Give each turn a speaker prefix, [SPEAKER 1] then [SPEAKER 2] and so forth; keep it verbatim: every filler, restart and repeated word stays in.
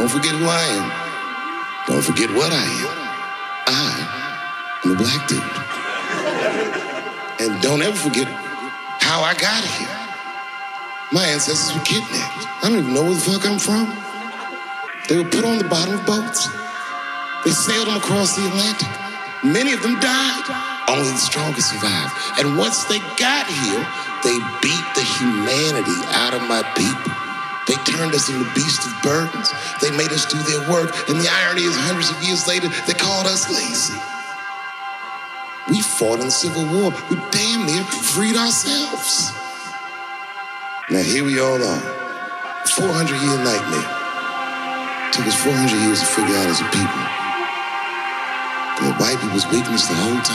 [SPEAKER 1] Don't forget who I am. Don't forget what I am. I am a black dude. And don't ever forget how I got here. My ancestors were kidnapped. I don't even know where the fuck I'm from. They were put on the bottom of boats. They sailed them across the Atlantic. Many of them died. Only the strongest survived. And once they got here, they beat the humanity out of my people. They turned us into beasts of burdens. They made us do their work. And the irony is, hundreds of years later, they called us lazy. We fought in the Civil War. We damn near freed ourselves. Now here we all are. four hundred year nightmare. Took us four hundred years to figure out as a people that white people's weakness the whole time.